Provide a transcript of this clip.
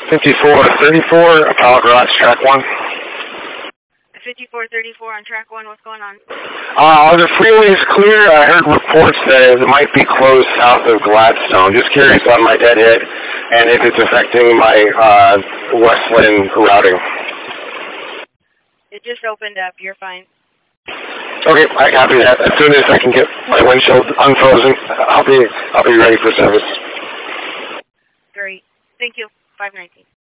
5434, Apollo Garage, track 1. 5434 on track 1, what's going on? The freeway is clear. I heard reports that it might be closed south of Gladstone. Just curious on my deadhead and if it's affecting my Westland routing. It just opened up. You're fine. Okay, I copy that. As soon as I can get my windshield unfrozen, I'll be ready for service. Great. Thank you. 519.